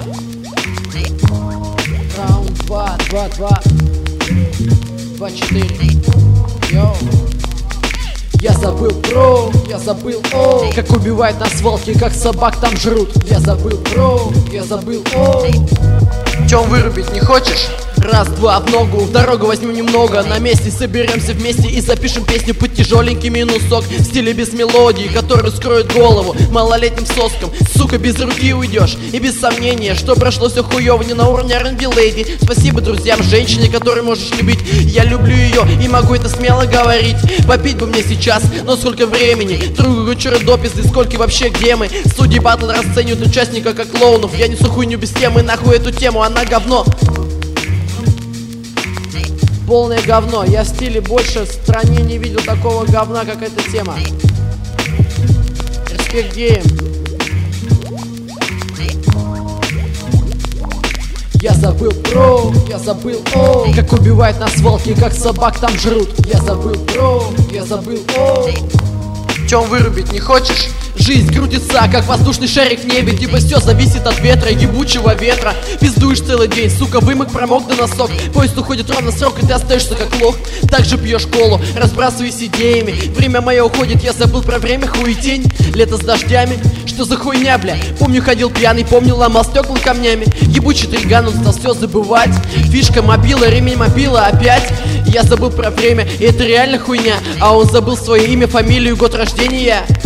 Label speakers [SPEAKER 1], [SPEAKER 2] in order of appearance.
[SPEAKER 1] Раунд 2, 2, 2, 2, 4. Йоу. Я забыл про, я забыл о, как убивают нас волки, как собак там жрут. Я забыл про, я забыл о.
[SPEAKER 2] Чем вырубить не хочешь?
[SPEAKER 1] Раз, два, в ногу, в дорогу возьму немного. На месте соберемся вместе и запишем песню под тяжеленький минусок. В стиле без мелодии, который скроет голову малолетним соском. Сука, без руки уйдешь. И без сомнения, что прошло все хуево, не на уровне R&B Lady. Спасибо друзьям, женщине, которую можешь любить. Я люблю ее и могу это смело говорить. Попить бы мне сейчас, но сколько времени? Другу вчера дописы, сколько вообще где мы? Судьи батл расценивают участника как клоунов. Я несу хуйню без темы, нахуй эту тему, она говно. Полное говно. Я в стиле больше в стране не видел такого говна, как эта тема. Респект геям. Я забыл про, я забыл о, как убивают нас волки, как собак там жрут. Я забыл про, я забыл о.
[SPEAKER 2] Чем вырубить не хочешь?
[SPEAKER 1] Жизнь крутится, как воздушный шарик в небе. Типа все зависит от ветра, ебучего ветра. Пиздуешь целый день, сука, вымок, промок до носок. Поезд уходит ровно срок, и ты остаешься как лох. Также пьешь колу, разбрасываясь идеями. Время мое уходит, я забыл про время, хуетень. Лето с дождями, что за хуйня, бля? Помню, ходил пьяный, помню, ломал стекла камнями. Ебучий триган, он стал все забывать. Фишка мобила, ремень мобила опять. Я забыл про время, и это реально хуйня. А он забыл свое имя, фамилию, год рождения.